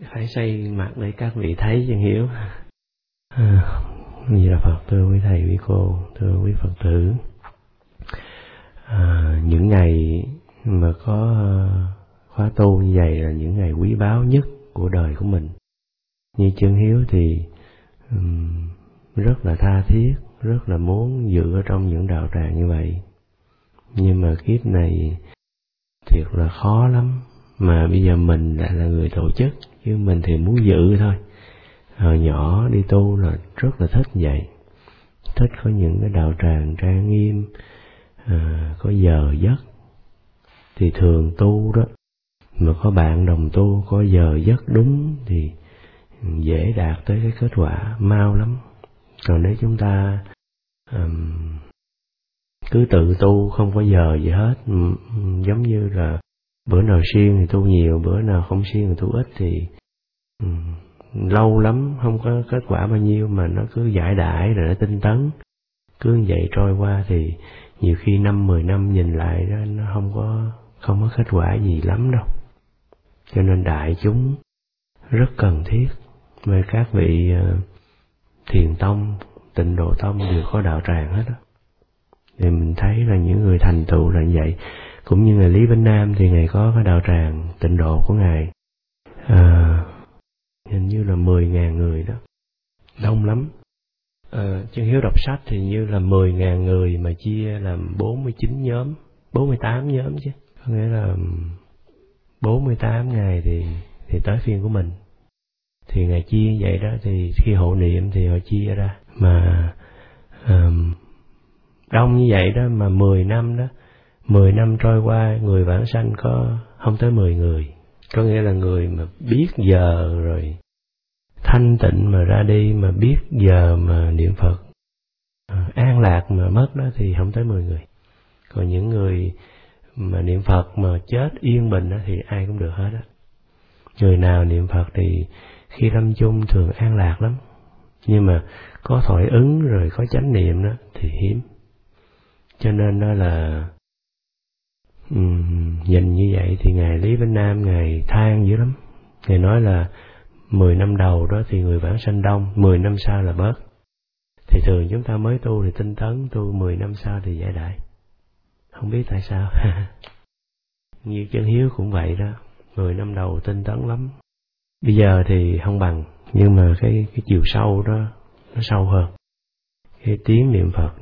Phải xây mặt để các vị thấy cho hiểu. Như là Phật, thưa quý thầy, quý cô, thưa quý Phật tử. Những ngày mà có khóa tu như vậy là những ngày quý báu nhất của đời của mình. Như Chân Hiếu thì rất là tha thiết, rất là muốn dự ở trong những đạo tràng như vậy. Nhưng mà kiếp này thiệt là khó lắm. Mà bây giờ mình lại là người tổ chức, chứ mình thì muốn dự thôi. Hồi nhỏ đi tu là rất là thích vậy. Thích có những cái đạo tràng trang nghiêm, có giờ giấc. Thì thường tu đó, mà có bạn đồng tu, có giờ giấc đúng thì dễ đạt tới cái kết quả mau lắm. Còn nếu chúng ta cứ tự tu không có giờ gì hết, giống như là bữa nào siêng thì tu nhiều, bữa nào không siêng thì tu ít, thì lâu lắm không có kết quả bao nhiêu, mà nó cứ giải đãi rồi nó tinh tấn, cứ vậy trôi qua thì nhiều khi 5-10 năm nhìn lại đó, nó không có kết quả gì lắm đâu. Cho nên đại chúng rất cần thiết, với các vị thiền tông, tịnh độ tông đều có đạo tràng hết đó. Thì mình thấy là những người thành tựu là như vậy. Cũng như Ngài Lý Vĩnh Nam thì Ngài có cái đạo tràng tịnh độ của Ngài, hình như là 10.000 người đó, đông lắm. Chân Hiếu đọc sách thì như là 10.000 người mà chia làm 49 nhóm, 48 nhóm chứ. Có nghĩa là 48 ngày thì tới phiên của mình. Thì Ngài chia vậy đó, thì khi hộ niệm thì họ chia ra. Mà đông như vậy đó, mà 10 năm đó, 10 năm trôi qua, người vãng sanh có không tới 10 người. Có nghĩa là người mà biết giờ rồi thanh tịnh mà ra đi, mà biết giờ mà niệm Phật an lạc mà mất đó thì không tới 10 người. Còn những người mà niệm Phật mà chết yên bình đó thì ai cũng được hết á. Người nào niệm Phật thì khi lâm chung thường an lạc lắm. Nhưng mà có thọ ứng rồi có chánh niệm đó thì hiếm. Cho nên đó là nhìn như vậy thì Ngài Lý Vĩnh Nam Ngài than dữ lắm. Ngài nói là 10 năm đầu đó thì người vãng sanh đông, 10 năm sau là bớt. Thì thường chúng ta mới tu thì tinh tấn, tu 10 năm sau thì giải đại. Không biết tại sao. Như Chân Hiếu cũng vậy đó, 10 năm đầu tinh tấn lắm. Bây giờ thì không bằng, nhưng mà cái chiều sâu đó nó sâu hơn. Cái tiếng niệm Phật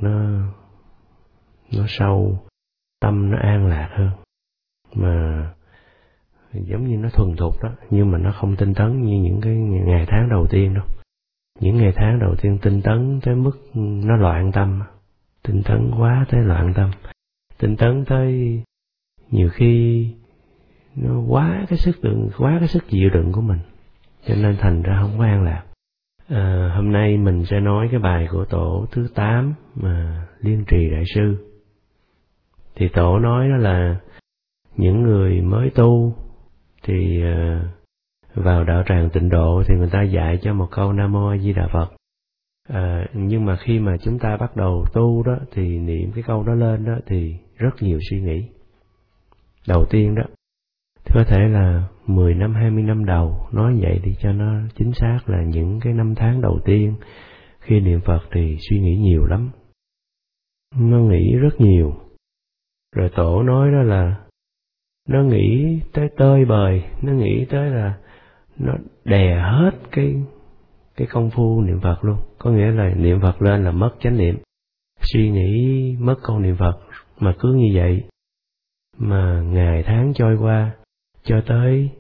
nó sâu, tâm nó an lạc hơn. Mà giống như nó thuần thục đó, nhưng mà nó không tinh tấn như những cái ngày tháng đầu tiên đâu. Những ngày tháng đầu tiên tinh tấn tới mức nó loạn tâm, tinh tấn quá tới loạn tâm, tinh tấn tới nhiều khi nó quá cái sức chịu đựng của mình, cho nên thành ra không có an lạc. Hôm nay mình sẽ nói cái bài của tổ thứ 8 mà Liên Trì Đại Sư. Thì tổ nói đó là những người mới tu thì vào đạo tràng tịnh độ thì người ta dạy cho một câu Nam Mô A Di Đà Phật. Nhưng mà khi mà chúng ta bắt đầu tu đó thì niệm cái câu đó lên đó thì rất nhiều suy nghĩ. Đầu tiên đó thì có thể là 10 năm 20 năm đầu, nói vậy thì cho nó chính xác là những cái năm tháng đầu tiên khi niệm Phật thì suy nghĩ nhiều lắm. Nó nghĩ rất nhiều. Rồi tổ nói đó là nó nghĩ tới tơi bời, nó nghĩ tới là nó đè hết cái công phu niệm Phật luôn. Có nghĩa là niệm Phật lên là mất chánh niệm, suy nghĩ mất câu niệm Phật. Mà cứ như vậy mà ngày tháng trôi qua, cho tới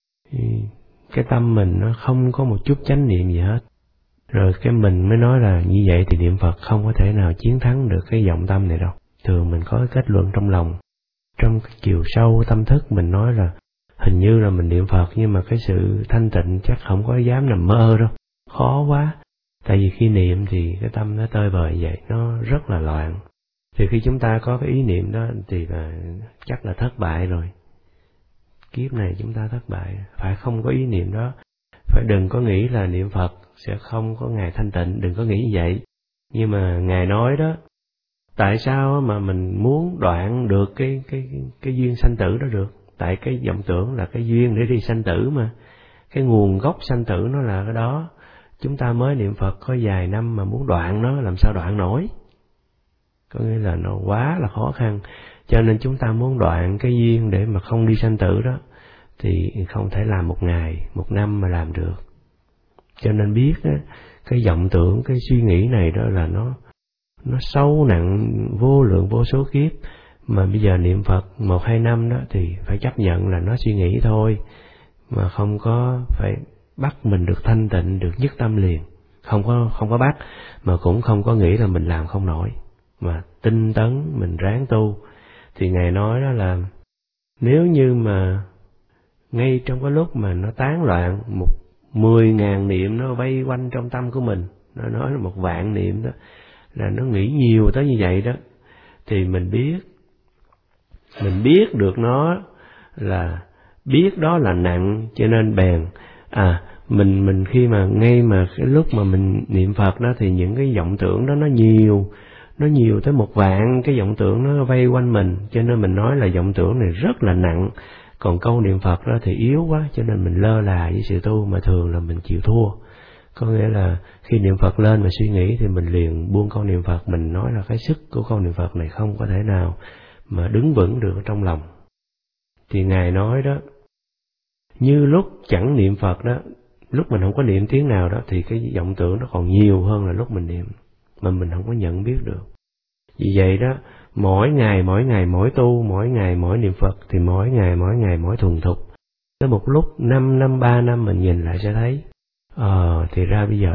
cái tâm mình nó không có một chút chánh niệm gì hết. Rồi cái mình mới nói là như vậy thì niệm Phật không có thể nào chiến thắng được cái vọng tâm này đâu. Thường mình có cái kết luận trong lòng, trong cái chiều sâu tâm thức mình nói là hình như là mình niệm Phật, nhưng mà cái sự thanh tịnh chắc không có dám nằm mơ đâu, khó quá. Tại vì khi niệm thì cái tâm nó tơi bời vậy, nó rất là loạn. Thì khi chúng ta có cái ý niệm đó thì là chắc là thất bại rồi. Kiếp này chúng ta thất bại, phải không có ý niệm đó. Phải đừng có nghĩ là niệm Phật sẽ không có ngày thanh tịnh, đừng có nghĩ như vậy. Nhưng mà Ngài nói đó, tại sao mà mình muốn đoạn được cái duyên sanh tử đó được? Tại cái vọng tưởng là cái duyên để đi sanh tử mà. cái nguồn gốc sanh tử nó là cái đó. Chúng ta mới niệm Phật có vài năm mà muốn đoạn nó làm sao đoạn nổi, có nghĩa là nó quá là khó khăn. Cho nên chúng ta muốn đoạn cái duyên để mà không đi sanh tử đó thì không thể làm một ngày, một năm mà làm được. Cho nên biết đó, cái vọng tưởng, cái suy nghĩ này đó là nó sâu nặng vô lượng vô số kiếp. Mà bây giờ niệm Phật 1-2 năm đó thì phải chấp nhận là nó suy nghĩ thôi, mà không có phải bắt mình được thanh tịnh, được nhất tâm liền. Không có bắt, mà cũng không có nghĩ là mình làm không nổi, mà tinh tấn mình ráng tu. Thì Ngài nói đó là nếu như mà ngay trong cái lúc mà nó tán loạn 10.000 niệm nó vây quanh trong tâm của mình, nó nói là 1.000 niệm đó, là nó nghĩ nhiều tới như vậy đó, thì mình biết được nó là biết đó là nặng, cho nên bèn mình khi mà ngay mà cái lúc mà mình niệm Phật đó thì những cái vọng tưởng đó nó nhiều tới 1.000 cái vọng tưởng nó vây quanh mình, cho nên mình nói là vọng tưởng này rất là nặng. Còn câu niệm Phật đó thì yếu quá, cho nên mình lơ là với sự tu, mà thường là mình chịu thua. Có nghĩa là khi niệm Phật lên mà suy nghĩ thì mình liền buông câu niệm Phật, mình nói là cái sức của câu niệm Phật này không có thể nào mà đứng vững được trong lòng. Thì Ngài nói đó, như lúc chẳng niệm Phật đó, lúc mình không có niệm tiếng nào đó thì cái vọng tưởng nó còn nhiều hơn là lúc mình niệm, mà mình không có nhận biết được. Vì vậy đó, mỗi ngày mỗi tu, mỗi ngày mỗi niệm Phật thì mỗi ngày mỗi thuần thục. Tới một lúc 5 năm 3 năm mình nhìn lại sẽ thấy thì ra bây giờ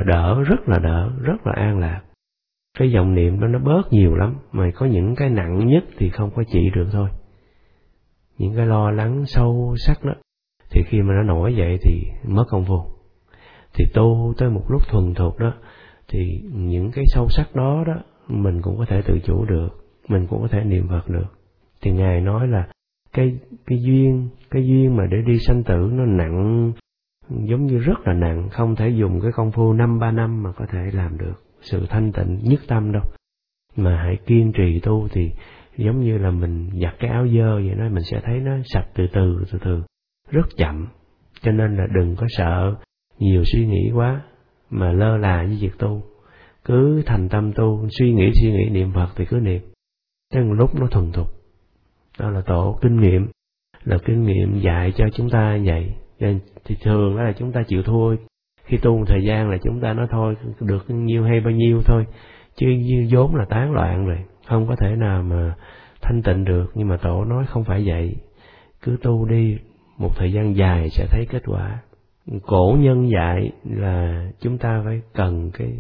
rất là an lạc. Cái vọng niệm đó nó bớt nhiều lắm, mà có những cái nặng nhất thì không có trị được thôi. Những cái lo lắng sâu sắc đó, thì khi mà nó nổi dậy thì mất công phu. Thì tu tới một lúc thuần thục đó, thì những cái sâu sắc đó mình cũng có thể tự chủ được, mình cũng có thể niệm Phật được. Thì Ngài nói là cái duyên mà để đi sanh tử nó nặng, giống như rất là nặng, không thể dùng cái công phu 5-3 năm mà có thể làm được sự thanh tịnh nhất tâm đâu. Mà hãy kiên trì tu thì giống như là mình giặt cái áo dơ vậy đó, mình sẽ thấy nó sạch từ từ, rất chậm. Cho nên là đừng có sợ nhiều suy nghĩ quá mà lơ là với việc tu. Cứ thành tâm tu, suy nghĩ niệm Phật thì cứ niệm. Tới một lúc nó thuần thục. Đó là tổ kinh nghiệm dạy cho chúng ta vậy. Thì thường là chúng ta chịu thua. Khi tu một thời gian là chúng ta nói thôi, được nhiêu hay bao nhiêu thôi, chứ vốn là tán loạn rồi, không có thể nào mà thanh tịnh được. Nhưng mà tổ nói không phải vậy, cứ tu đi, một thời gian dài sẽ thấy kết quả. Cổ nhân dạy là chúng ta phải cần cái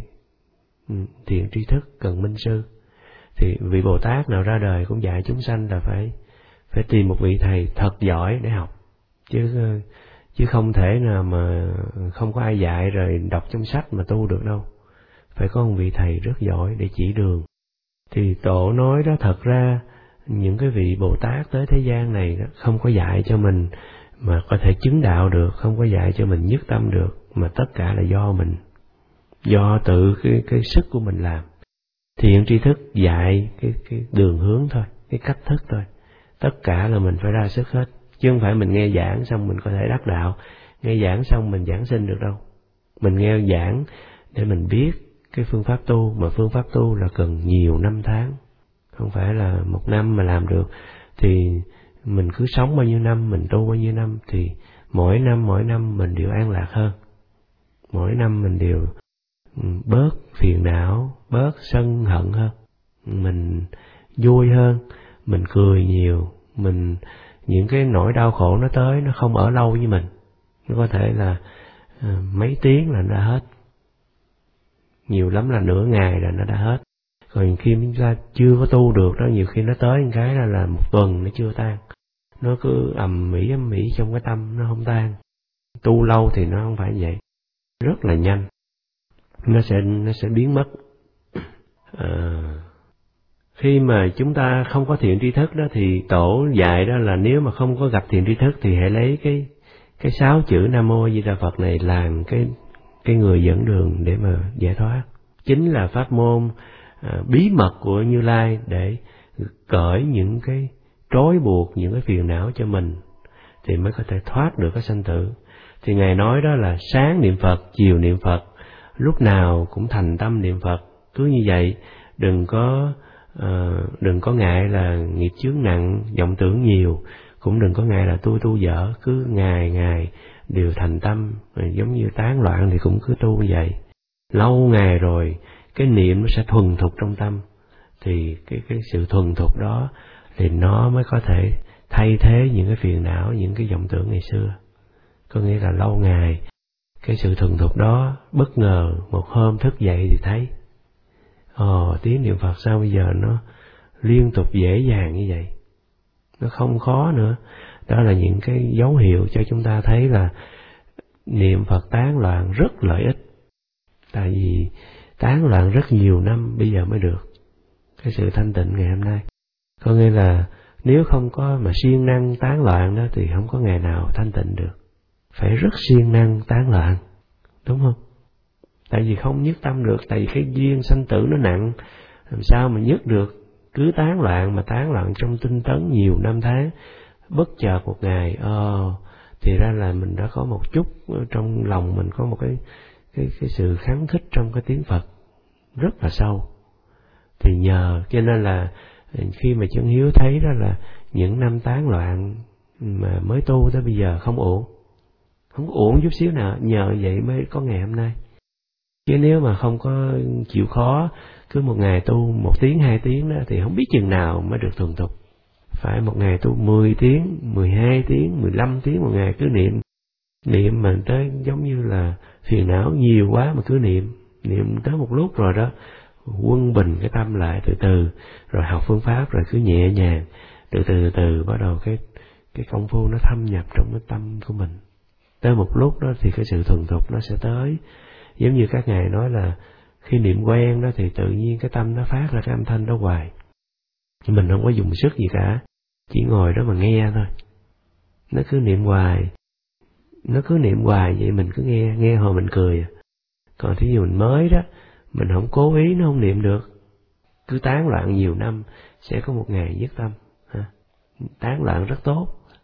thiện tri thức, cần minh sư. Thì vị Bồ Tát nào ra đời cũng dạy chúng sanh là phải tìm một vị thầy thật giỏi để học, chứ không thể nào mà không có ai dạy rồi đọc trong sách mà tu được đâu. Phải có một vị thầy rất giỏi để chỉ đường. Thì tổ nói đó, thật ra những cái vị Bồ Tát tới thế gian này đó, không có dạy cho mình mà có thể chứng đạo được, không có dạy cho mình nhất tâm được, mà tất cả là do mình, do tự cái sức của mình làm. Thiện tri thức dạy cái đường hướng thôi, cái cách thức thôi. Tất cả là mình phải ra sức hết, chứ không phải mình nghe giảng xong mình có thể đắc đạo, nghe giảng xong mình giảng sinh được đâu. Mình nghe giảng để mình biết cái phương pháp tu, mà phương pháp tu là cần nhiều năm tháng, không phải là một năm mà làm được. Thì mình cứ sống bao nhiêu năm, mình tu bao nhiêu năm, thì mỗi năm mình đều an lạc hơn. Mỗi năm mình đều bớt phiền não, bớt sân hận hơn, mình vui hơn, mình cười nhiều, những cái nỗi đau khổ nó tới nó không ở lâu với mình, nó có thể là mấy tiếng là nó đã hết, nhiều lắm là nửa ngày là nó đã hết. Còn khi chúng ta chưa có tu được đó, nhiều khi nó tới một cái là một tuần nó chưa tan, nó cứ ầm ĩ trong cái tâm, nó không tan. Tu lâu thì nó không phải vậy, rất là nhanh nó sẽ biến mất. Khi mà chúng ta không có thiện tri thức đó, thì tổ dạy đó là nếu mà không có gặp thiện tri thức thì hãy lấy cái 6 chữ Nam Mô A Di Đà Phật này làm cái người dẫn đường để mà giải thoát. Chính là pháp môn bí mật của Như Lai để cởi những cái trói buộc, những cái phiền não cho mình, thì mới có thể thoát được cái sanh tử. Thì Ngài nói đó là sáng niệm Phật, chiều niệm Phật, lúc nào cũng thành tâm niệm Phật. Cứ như vậy, đừng có ngại là nghiệp chướng nặng, vọng tưởng nhiều, cũng đừng có ngại là tu dở, cứ ngày đều thành tâm, giống như tán loạn thì cũng cứ tu như vậy. Lâu ngày rồi cái niệm nó sẽ thuần thục trong tâm, thì cái sự thuần thục đó thì nó mới có thể thay thế những cái phiền não, những cái vọng tưởng ngày xưa. Có nghĩa là lâu ngày cái sự thuần thục đó bất ngờ một hôm thức dậy thì thấy tiếng niệm Phật sao bây giờ nó liên tục dễ dàng như vậy, nó không khó nữa. Đó là những cái dấu hiệu cho chúng ta thấy là niệm Phật tán loạn rất lợi ích. Tại vì tán loạn rất nhiều năm bây giờ mới được cái sự thanh tịnh ngày hôm nay. Có nghĩa là nếu không có mà siêng năng tán loạn đó thì không có ngày nào thanh tịnh được. Phải rất siêng năng tán loạn, đúng không? Tại vì không nhất tâm được, tại vì cái duyên sanh tử nó nặng, làm sao mà nhất được. Cứ tán loạn mà tán loạn trong tinh tấn nhiều năm tháng, bất chợt một ngày thì ra là mình đã có một chút trong lòng mình có một cái sự kháng khích trong cái tiếng Phật rất là sâu. Thì nhờ cho nên là khi mà Chân Hiếu thấy đó là những năm tán loạn mà mới tu tới bây giờ không uổng chút xíu nào, nhờ vậy mới có ngày hôm nay. Chứ nếu mà không có chịu khó, cứ một ngày tu 1 tiếng 2 tiếng đó thì không biết chừng nào mới được thuần thục. Phải một ngày tu 10 tiếng, 12 tiếng, 15 tiếng một ngày cứ niệm mà tới giống như là phiền não nhiều quá mà cứ niệm tới một lúc rồi đó, quân bình cái tâm lại từ từ, rồi học phương pháp rồi cứ nhẹ nhàng, từ từ bắt đầu cái công phu nó thâm nhập trong cái tâm của mình. Tới một lúc đó thì cái sự thuần thục nó sẽ tới. Giống như các ngài nói là khi niệm quen đó thì tự nhiên cái tâm nó phát ra cái âm thanh đó hoài. Mình không có dùng sức gì cả, chỉ ngồi đó mà nghe thôi. Nó cứ niệm hoài vậy, mình cứ nghe hồi mình cười. Còn thí dụ mình mới đó, mình không cố ý nó không niệm được. Cứ tán loạn nhiều năm sẽ có một ngày dứt tâm. Tán loạn rất tốt.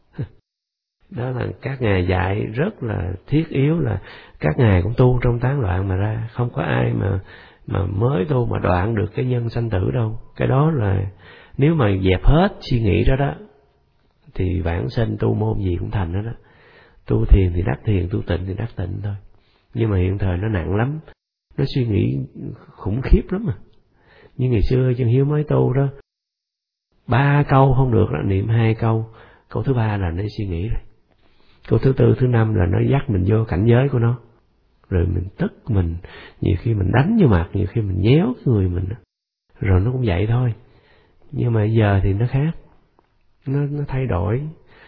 Đó là các ngài dạy rất là thiết yếu, là các ngài cũng tu trong tán loạn mà ra. Không có ai mà mới tu mà đoạn được cái nhân sanh tử đâu. Cái đó là nếu mà dẹp hết suy nghĩ đó thì vãng sinh tu môn gì cũng thành đó. Tu thiền thì đắc thiền, tu tịnh thì đắc tịnh thôi. Nhưng mà hiện thời nó nặng lắm, nó suy nghĩ khủng khiếp lắm mà. Như ngày xưa Chân Hiếu mới tu đó, 3 câu không được đó, niệm 2 câu, câu thứ 3 là nó suy nghĩ rồi. Câu thứ 4, thứ 5 là nó dắt mình vô cảnh giới của nó. Rồi mình tức, mình nhiều khi mình đánh vô mặt, nhiều khi mình nhéo cái người mình. Rồi nó cũng vậy thôi. Nhưng mà giờ thì nó khác. Nó thay đổi,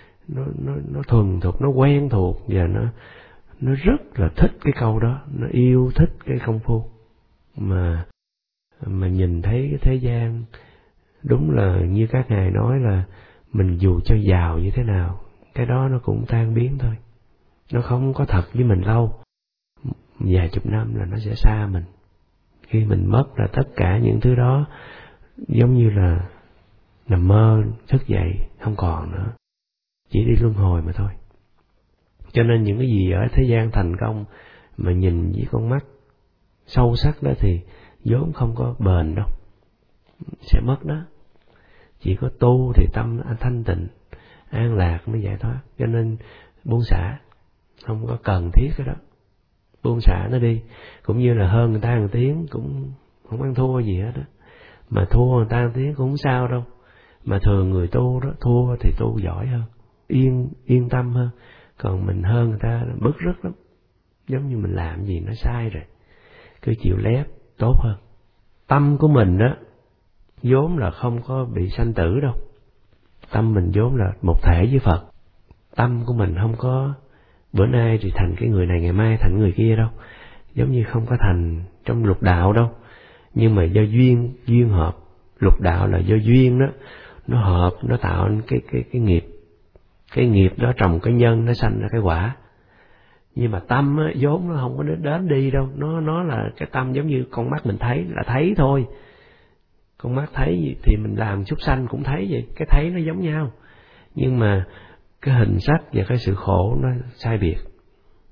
nó thuần thục, nó quen thuộc, và nó rất là thích cái câu đó, nó yêu thích cái công phu. Mà nhìn thấy cái thế gian, đúng là như các ngài nói là mình dù cho giàu như thế nào, cái đó nó cũng tan biến thôi. Nó không có thật với mình lâu. Vài chục năm là nó sẽ xa mình. Khi mình mất là tất cả những thứ đó giống như là nằm mơ, thức dậy, không còn nữa. Chỉ đi luân hồi mà thôi. Cho nên những cái gì ở thế gian thành công mà nhìn với con mắt sâu sắc đó thì vốn không có bền đâu. Sẽ mất đó. Chỉ có tu thì tâm thanh tịnh, an lạc mới giải thoát. Cho nên buông xả, không có cần thiết cái đó. Buông xả nó đi. Cũng như là hơn người ta 1 tiếng cũng không ăn thua gì hết đó. Mà thua người ta 1 tiếng cũng không sao đâu. Mà thường người tu đó, thua thì tu giỏi hơn, yên tâm hơn. Còn mình hơn người ta bức rứt lắm. Giống như mình làm gì nó sai rồi, cứ chịu lép tốt hơn. Tâm của mình đó vốn là không có bị sanh tử đâu. Tâm mình vốn là một thể với Phật. Tâm của mình không có bữa nay thì thành cái người này, ngày mai thành người kia đâu. Giống như không có thành trong lục đạo đâu. Nhưng mà do duyên hợp. Lục đạo là do duyên đó, nó hợp, nó tạo cái nghiệp. Cái nghiệp đó trồng cái nhân, nó sanh ra cái quả. Nhưng mà tâm á, vốn nó không có đến đi đâu. Nó là cái tâm giống như con mắt mình thấy là thấy thôi. Con mắt thấy thì mình làm súc sanh cũng thấy vậy. Cái thấy nó giống nhau. Nhưng mà cái hình sắc và cái sự khổ nó sai biệt.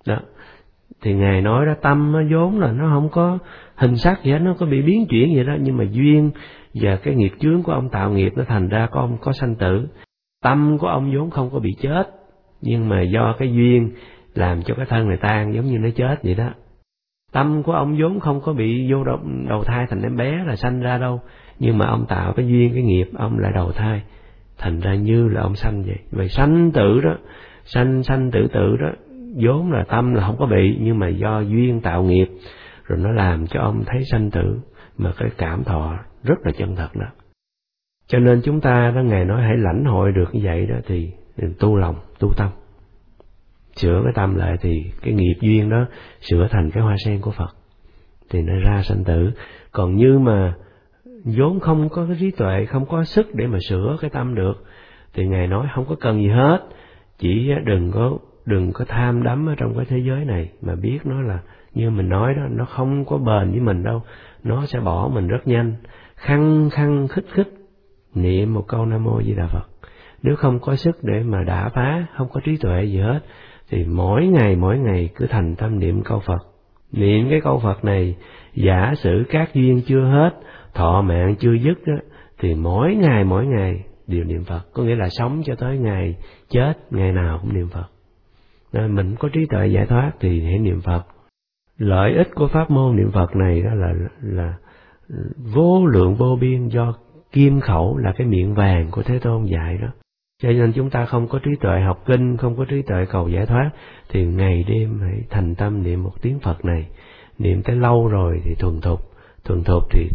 Đó. Thì Ngài nói đó, tâm nó vốn là nó không có hình sắc gì hết, nó có bị biến chuyển gì đó, nhưng mà duyên và cái nghiệp chướng của ông tạo nghiệp nó thành ra ông có sanh tử. Tâm của ông vốn không có bị chết, nhưng mà do cái duyên làm cho cái thân này tan, giống như nó chết vậy đó. Tâm của ông vốn không có bị vô đầu thai thành em bé là sanh ra đâu, nhưng mà ông tạo cái duyên, cái nghiệp, ông lại đầu thai, thành ra như là ông sanh vậy. Vậy sanh tử đó, sanh tử đó, vốn là tâm là không có bị, nhưng mà do duyên tạo nghiệp, rồi nó làm cho ông thấy sanh tử, mà cái cảm thọ rất là chân thật đó. Cho nên chúng ta đó, Ngài nói hãy lãnh hội được như vậy đó, thì tu lòng, tu tâm, sửa cái tâm lại, thì cái nghiệp duyên đó sửa thành cái hoa sen của Phật, thì nó ra sanh tử. Còn như mà vốn không có cái trí tuệ, không có sức để mà sửa cái tâm được, thì Ngài nói không có cần gì hết, chỉ đừng có tham đắm ở trong cái thế giới này, mà biết nó là như mình nói đó, nó không có bền với mình đâu, nó sẽ bỏ mình rất nhanh. Khăng khăng khích khích niệm một câu Nam Mô Di Đà Phật, nếu không có sức để mà đả phá, không có trí tuệ gì hết, thì mỗi ngày cứ thành tâm niệm câu Phật. Niệm cái câu Phật này, giả sử các duyên chưa hết, thọ mạng chưa dứt đó, thì mỗi ngày đều niệm Phật, có nghĩa là sống cho tới ngày chết, ngày nào cũng niệm Phật. Nên mình có trí tuệ giải thoát thì hãy niệm Phật. Lợi ích của pháp môn niệm Phật này đó là vô lượng vô biên, do kim khẩu là cái miệng vàng của Thế Tôn dạy đó. Cho nên chúng ta không có trí tuệ học kinh, không có trí tuệ cầu giải thoát, thì ngày đêm hãy thành tâm niệm một tiếng Phật này. Niệm tới lâu rồi thì thuần thục thì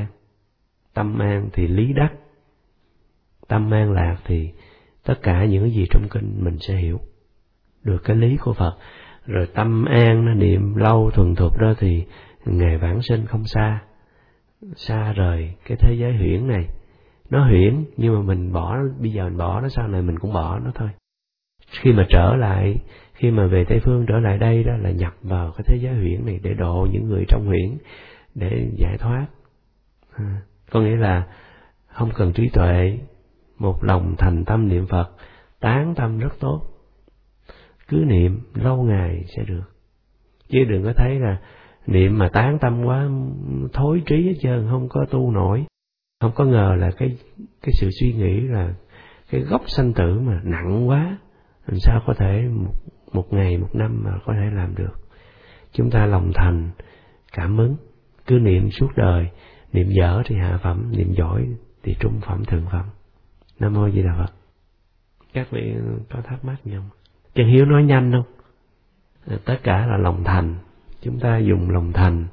tâm an thì lý đắc, tâm an lạc thì tất cả những gì trong kinh mình sẽ hiểu được cái lý của Phật. Rồi tâm an nó niệm lâu thuần thục đó, thì ngày vãng sinh không xa rời cái thế giới huyễn này. Nó huyễn nhưng mà mình bỏ, bây giờ mình bỏ nó, sau này mình cũng bỏ nó thôi. Khi mà trở lại, khi mà về Tây Phương trở lại đây đó, là nhập vào cái thế giới huyễn này để độ những người trong huyễn, để giải thoát. Có nghĩa là không cần trí tuệ, một lòng thành tâm niệm Phật, tán tâm rất tốt, cứ niệm lâu ngày sẽ được. Chứ đừng có thấy là niệm mà tán tâm quá thối trí hết trơn, không có tu nổi. Không có ngờ là cái sự suy nghĩ là cái gốc sanh tử mà nặng quá, làm sao có thể một ngày một năm mà có thể làm được. Chúng ta lòng thành cảm ứng, cứ niệm suốt đời, niệm dở thì hạ phẩm, niệm giỏi thì trung phẩm thượng phẩm. Nam Mô Di Đà Phật. Các vị có thắc mắc gì không? Chân Hiếu nói nhanh không? Tất cả là lòng thành. Chúng ta dùng lòng thành,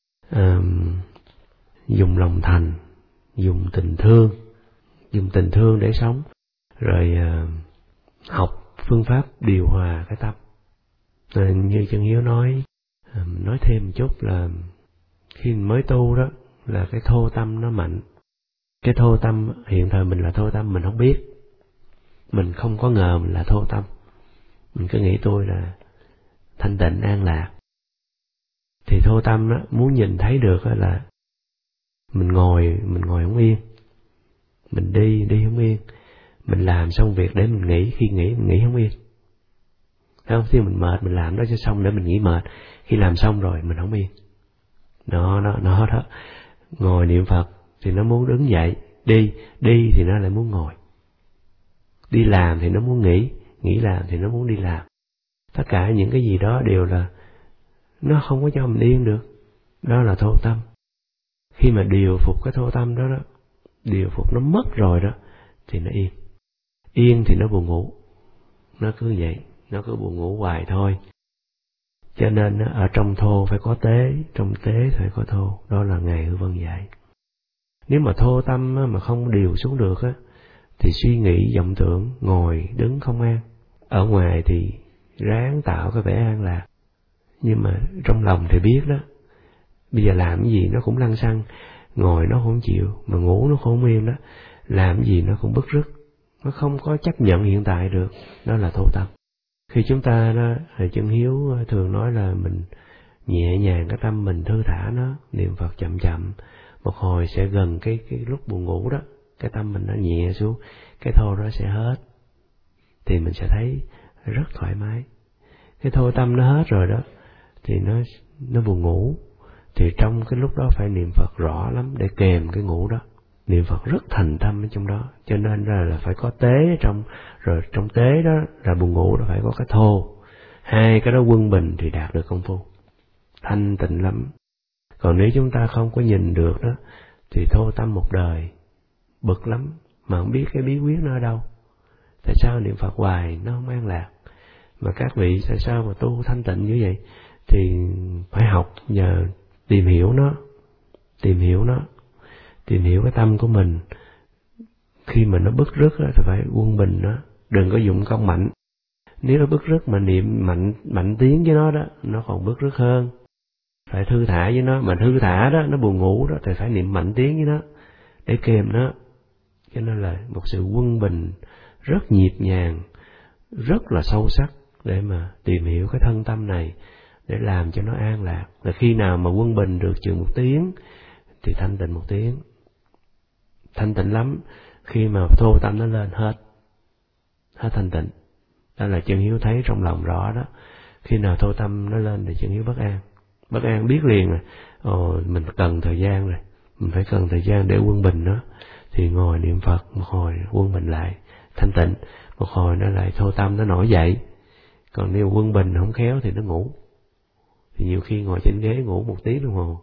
dùng tình thương để sống, rồi học phương pháp điều hòa cái tâm. Như Chân Hiếu nói thêm một chút là khi mới tu đó, là cái thô tâm nó mạnh. Cái thô tâm, hiện thời mình là thô tâm, mình không biết, mình không có ngờ mình là thô tâm, mình cứ nghĩ tôi là thanh tịnh an lạc. Thì thô tâm đó, muốn nhìn thấy được là mình ngồi không yên, mình đi không yên, mình làm xong việc để mình nghỉ, khi nghỉ mình nghỉ không yên. Thấy không? Khi mình mệt mình làm đó cho xong để mình nghỉ mệt, khi làm xong rồi mình không yên. Nó đó. Ngồi niệm Phật thì nó muốn đứng dậy, đi thì nó lại muốn ngồi. Đi làm thì nó muốn nghỉ làm thì nó muốn đi làm. Tất cả những cái gì đó đều là nó không có cho mình yên được. Đó là thô tâm. Khi mà điều phục cái thô tâm đó, điều phục nó mất rồi đó, thì nó yên. Yên thì nó buồn ngủ. Nó cứ vậy, nó cứ buồn ngủ hoài thôi. Cho nên ở trong thô phải có tế, trong tế phải có thô. Đó là Ngài Hư Vân dạy. Nếu mà thô tâm mà không điều xuống được á, thì suy nghĩ vọng tưởng, ngồi đứng không an. Ở ngoài thì ráng tạo cái vẻ an lạc, nhưng mà trong lòng thì biết đó, bây giờ làm cái gì nó cũng lăng xăng, ngồi nó không chịu, mà ngủ nó không yên đó, làm cái gì nó cũng bứt rứt, nó không có chấp nhận hiện tại được. Đó là thô tâm. Khi chúng ta đó, Chân Hiếu thường nói là mình nhẹ nhàng cái tâm mình, thư thả nó, niệm Phật chậm chậm, một hồi sẽ gần cái lúc buồn ngủ đó, cái tâm mình nó nhẹ xuống, cái thô đó sẽ hết, thì mình sẽ thấy rất thoải mái. cái thô tâm nó hết rồi đó thì nó buồn ngủ. Thì trong cái lúc đó phải niệm Phật rõ lắm để kèm cái ngủ đó. Niệm Phật rất thành tâm ở trong đó, cho nên là phải có tế ở trong, rồi trong tế đó là buồn ngủ đó phải có cái thô. Hai cái đó quân bình thì đạt được công phu thanh tịnh lắm. Còn nếu chúng ta không có nhìn được đó thì thô tâm một đời, bực lắm mà không biết cái bí quyết nó ở đâu. Tại sao niệm Phật hoài nó không an lạc? Mà các vị tại sao mà tu thanh tịnh như vậy? Thì phải học và tìm hiểu nó, tìm hiểu cái tâm của mình. Khi mà nó bứt rứt thì phải quân bình nó, đừng có dụng công mạnh. Nếu nó bứt rứt mà niệm mạnh tiếng với nó đó, nó còn bứt rứt hơn. Phải thư thả với nó, mà thư thả đó, nó buồn ngủ đó thì phải niệm mạnh tiếng với nó để kèm nó. Cho nên là một sự quân bình rất nhịp nhàng, rất là sâu sắc để mà tìm hiểu cái thân tâm này, để làm cho nó an lạc. Là khi nào mà quân bình được chừng 1 tiếng thì thanh tịnh 1 tiếng. Thanh tịnh lắm, khi mà thô tâm nó lên hết thanh tịnh. Đó là chân hiếu thấy trong lòng rõ đó. Khi nào thô tâm nó lên thì chân hiếu bất an. Bất an biết liền rồi, mình cần thời gian rồi, mình phải cần thời gian để quân bình nó. Thì ngồi niệm Phật một hồi quân bình lại, thanh tịnh, một hồi nó lại thô tâm nó nổi dậy. Còn nếu quân bình không khéo thì nó ngủ. Thì nhiều khi ngồi trên ghế ngủ 1 tiếng đồng hồ.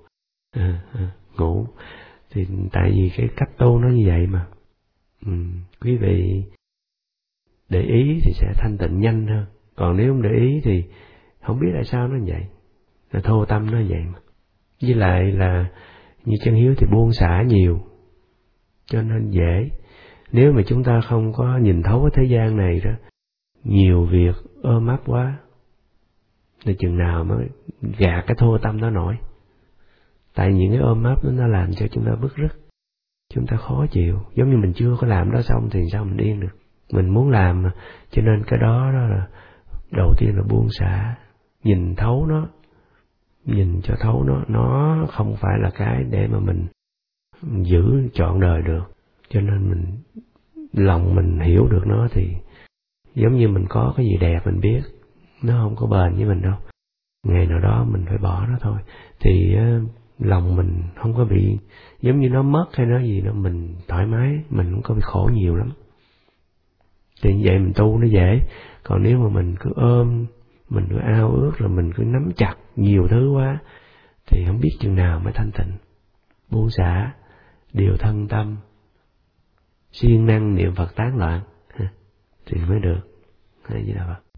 Ngủ. Thì tại vì cái cách tu nó như vậy mà. Quý vị để ý thì sẽ thanh tịnh nhanh hơn. Còn nếu không để ý thì không biết tại sao nó như vậy. Là thô tâm nó vậy mà. Với lại là như chân hiếu thì buông xả nhiều, cho nên dễ. Nếu mà chúng ta không có nhìn thấu cái thế gian này đó, nhiều việc ôm ấp quá, thì chừng nào mới gạt cái thô tâm nó nổi. Tại những cái ôm ấp nó làm cho chúng ta bứt rứt, chúng ta khó chịu. Giống như mình chưa có làm đó xong thì sao mình yên được. Mình muốn làm mà. Cho nên cái đó là đầu tiên là buông xả, nhìn thấu nó, nhìn cho thấu nó không phải là cái để mà mình giữ trọn đời được. Cho nên lòng mình hiểu được nó thì giống như mình có cái gì đẹp mình biết nó không có bền với mình đâu, ngày nào đó mình phải bỏ nó thôi. Thì lòng mình không có bị giống như nó mất hay nó gì đó, mình thoải mái, mình không có bị khổ nhiều lắm. Thì như vậy mình tu nó dễ. Còn nếu mà mình cứ ôm, mình cứ ao ước rồi mình cứ nắm chặt nhiều thứ quá thì không biết chừng nào mới thanh tịnh. Buông xả, điều thân tâm, siêng năng niệm Phật tán loạn thì mới được. Hay gì đâu.